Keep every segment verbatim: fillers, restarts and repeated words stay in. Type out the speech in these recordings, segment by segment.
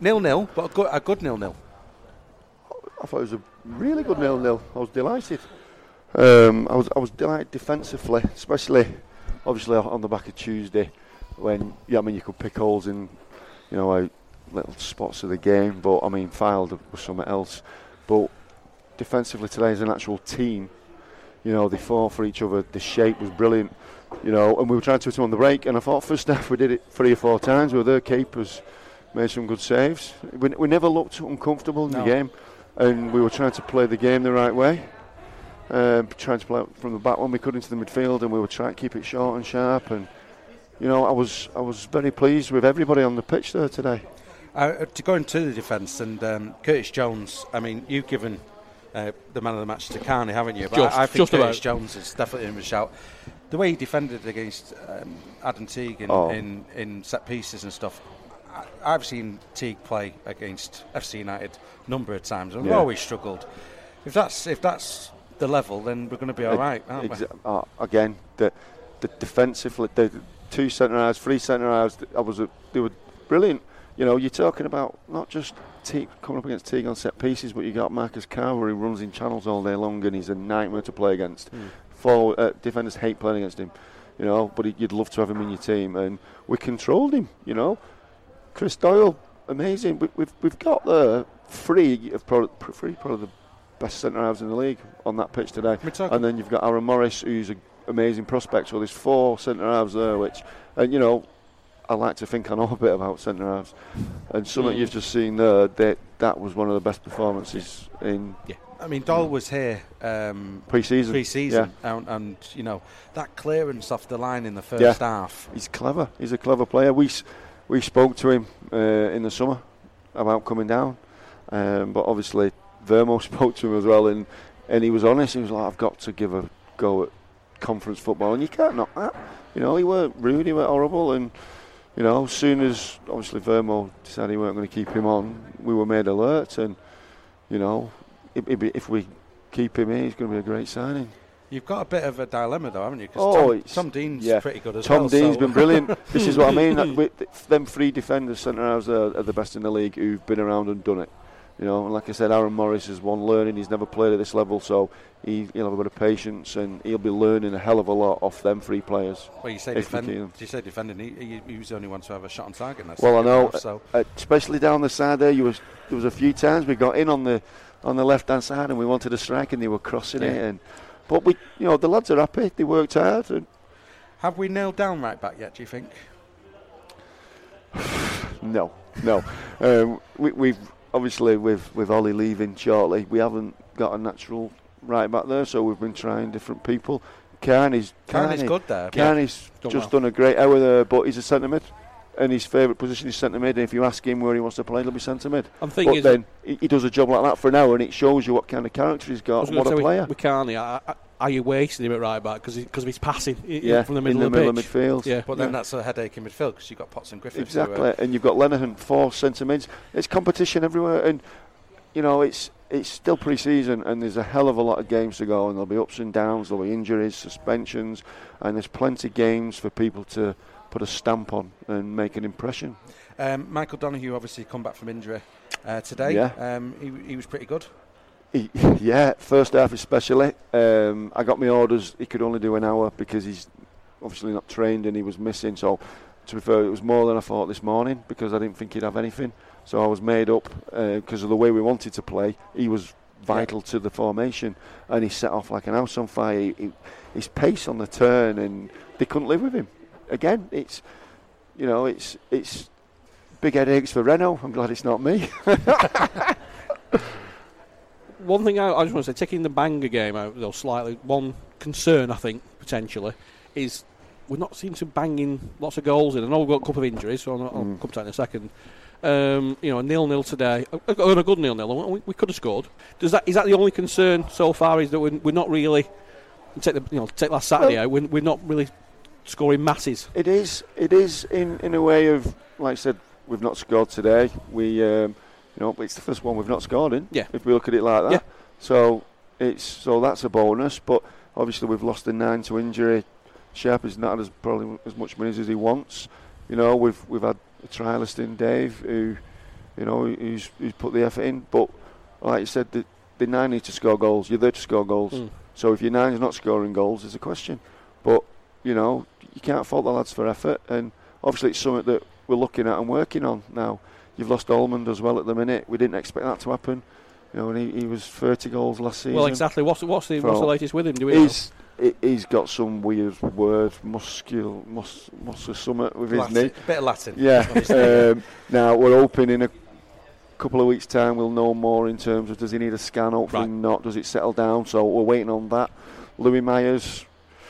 nil-nil, but a good, a good nil-nil. I thought it was a really good nil-nil. I was delighted. Um, I was I was delighted defensively, especially obviously on the back of Tuesday when yeah I mean you could pick holes in you know like little spots of the game, but I mean Fylde was something else. But defensively today as an actual team, you know they fought for each other. The shape was brilliant, you know, and we were trying to hit them on the break. And I thought first half we did it three or four times. We were there, keepers made some good saves. We, we never looked uncomfortable in no. the game. And we were trying to play the game the right way, uh, trying to play from the back when we could into the midfield, and we were trying to keep it short and sharp. And you know, I was I was very pleased with everybody on the pitch there today. Uh, to go into the defence and um, Curtis Jones, I mean, you've given uh, the man of the match to Carney, haven't you? But just, I, I think just Curtis about. Jones is definitely in the shout. The way he defended against um, Adam Teague in, oh. in, in set pieces and stuff. I've seen Teague play against F C United a number of times, and we've yeah. always struggled. If that's if that's the level, then we're going to be all right, aren't exa- we? Uh, again, the the defensively, the two centre halves, three centre halves, I was a, they were brilliant. You know, you're talking about not just Teague coming up against Teague on set pieces, but you got Marcus Carver who runs in channels all day long, and he's a nightmare to play against. Mm. Forward, uh, defenders hate playing against him, you know, but he, you'd love to have him in your team, and we controlled him, you know. Chris Doyle, amazing. We, we've we've got the three of probably, three probably the best centre halves in the league on that pitch today. And then you've got Aaron Morris, who's an amazing prospect. So there's four centre halves there, which, and you know, I like to think I know a bit about centre halves. And some that you've just seen there, that that was one of the best performances in. Yeah. I mean, Doyle was here um, pre-season, pre-season, yeah. and, and you know that clearance off the line in the first yeah. half. He's clever. He's a clever player. We. We spoke to him uh, in the summer about coming down, um, but obviously Vermo spoke to him as well, and, and he was honest. He was like, "I've got to give a go at conference football," and you can't knock that. You know, he weren't rude, he weren't horrible, and you know, as soon as obviously Vermo decided he weren't going to keep him on, we were made alert, and you know, if, if we keep him here, he's going to be a great signing. You've got a bit of a dilemma, though, haven't you? Because oh, Tom, Tom Dean's yeah. pretty good as Tom well. Tom Dean's so. been brilliant. This is what I mean. That with them three defenders, centre halves are, are the best in the league who've been around and done it. You know, and like I said, Aaron Morris is one learning. He's never played at this level, so he, he'll have a bit of patience and he'll be learning a hell of a lot off them three players. Well, you say defending. You say defending. He, he, he was the only one to have a shot on target. Well, I know, half, so. uh, especially down the side there. You was there was a few times we got in on the on the left hand side and we wanted to strike and they were crossing yeah. it and. But we, you know, the lads are happy. They worked hard. And have we nailed down right back yet? Do you think? no, no. um, we, we've obviously with with Ollie leaving shortly, we haven't got a natural right back there. So we've been trying different people. Carney's Carney's good there. Carney's yeah. just well. done a great hour there, but he's a centre mid. And his favourite position is centre mid. And if you ask him where he wants to play, he'll be centre mid. I'm thinking but then he, he does a job like that for an hour, and it shows you what kind of character he's got. And what a player! With, with Carney, are, are you wasting him at right back because because of his passing yeah, from the middle, in of, the the middle of midfield? Yeah, but then yeah. that's a headache in midfield because you've got Potts and Griffiths. Exactly, and you've got Lenihan, four centre mids. It's competition everywhere, and you know it's it's still pre-season, and there's a hell of a lot of games to go, and there'll be ups and downs, there'll be injuries, suspensions, and there's plenty of games for people to put a stamp on and make an impression. Um, Michael Donoghue obviously come back from injury uh, today. Yeah. Um, he, he was pretty good. He, yeah, first half especially. Um, I got my orders. He could only do an hour because he's obviously not trained and he was missing. So, to be fair, it was more than I thought this morning because I didn't think he'd have anything. So I was made up because uh, of the way we wanted to play. He was vital yeah. to the formation, and he set off like an house on fire. He, he, his pace on the turn, and they couldn't live with him. Again, it's you know, it's it's big headaches for Renault. I'm glad it's not me. One thing I, I just want to say, taking the Bangor game out, though, slightly, one concern I think potentially is we're not seeing to banging lots of goals in. I know we've got a couple of injuries, so I'll, I'll mm. come to that in a second. Um, you know, a nil-nil today, a, a good nil-nil. We, we could have scored. Does that is that the only concern so far? Is that we're, we're not really take the you know take last Saturday well, out? We're, we're not really scoring masses. It is. It is in, in a way of, like I said, we've not scored today. We, um, you know, it's the first one we've not scored in. Yeah. If we look at it like that. Yeah. So it's so that's a bonus. But obviously we've lost the nine to injury. Sharp has not had as probably as much minutes as he wants. You know, we've we've had a trialist in Dave who you know, who's, who's put the effort in. But like you said, the, the nine need to score goals. You're there to score goals. Mm. So if your nine's not scoring goals, there's a question. But, you know, you can't fault the lads for effort. And obviously it's something that we're looking at and working on now. You've lost Almond as well at the minute. We didn't expect that to happen. You know, and he, he was thirty goals last season. Well, exactly. What's, what's, the, what's the latest with him? Do we he's, know? He's got some weird word, muscul, mus, mus summit with Latin, his knee. A bit of Latin. Yeah. um, now, we're hoping in a couple of weeks' time we'll know more in terms of does he need a scan, hopefully right. not, does it settle down, so we're waiting on that. Louis Myers,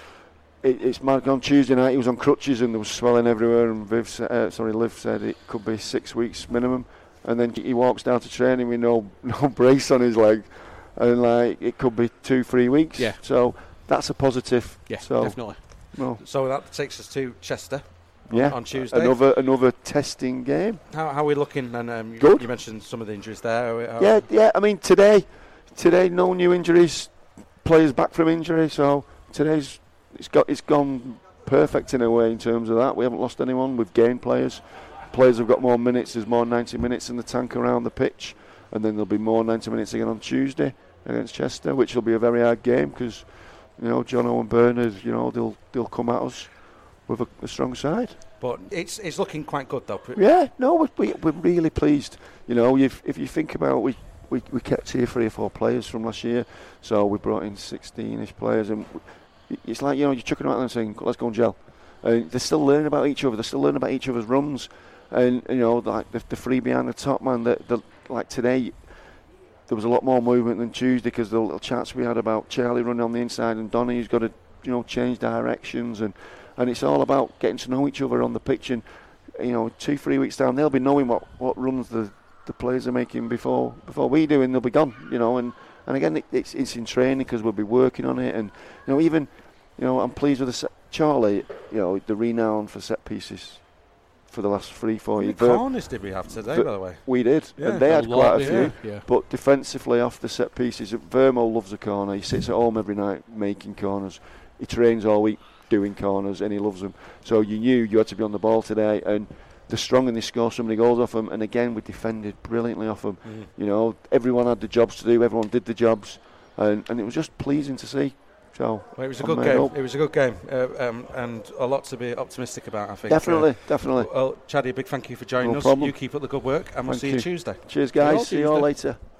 it, it's mad. On Tuesday night he was on crutches and there was swelling everywhere, and Viv, uh, sorry, Liv said it could be six weeks minimum, and then he walks down to training with no no brace on his leg, and like it could be two, three weeks. Yeah. So that's a positive. Yeah, so, definitely. No. So that takes us to Chester. Yeah, on Tuesday. Another another testing game. How, how are we looking? And um, Good. You, you mentioned some of the injuries there. How yeah, yeah. I mean today, today no new injuries. Players back from injury, so today's it's got it's gone perfect in a way in terms of that. We haven't lost anyone. We've gained players. Players have got more minutes. There's more ninety minutes in the tank around the pitch, and then there'll be more ninety minutes again on Tuesday against Chester, which will be a very hard game because you know Jono and Bernard, you know they'll they'll come at us with a, a strong side. But it's it's looking quite good though. Yeah, no, we're, we, we're really pleased. You know, if if you think about we. We, we kept here three or four players from last year, so we brought in sixteen-ish players, and it's like, you know, you're chucking them out there and saying, let's go and gel. And they're still learning about each other, they're still learning about each other's runs, and, you know, like the, the three behind the top, man, the, the, like today, there was a lot more movement than Tuesday because the little chats we had about Charlie running on the inside and Donny who's got to, you know, change directions, and, and it's all about getting to know each other on the pitch, and, you know, two, three weeks down, they'll be knowing what, what runs the the players are making before before we do, and they'll be gone, you know, and, and again it, it's it's in training because we'll be working on it, and you know even you know I'm pleased with the set. Charlie, you know, the renown for set pieces for the last three four years. How many corners did we have today, Ver- by the way? We did, yeah. and they had lot, quite a yeah. few. Yeah. But defensively off the set pieces, Vermo loves a corner. He sits at home every night making corners. He trains all week doing corners, and he loves them. So you knew you had to be on the ball today, and they're strong and they score so many goals off them, and again we defended brilliantly off them. Mm. You know, everyone had the jobs to do, everyone did the jobs, and, and it was just pleasing to see. So well, it was a good game. Up. It was a good game, uh, um, and a lot to be optimistic about, I think. Definitely, uh, definitely. Well, Chaddy, a big thank you for joining no us. Problem. You keep up the good work, and we'll thank see you you Tuesday. Cheers, guys. See you all later.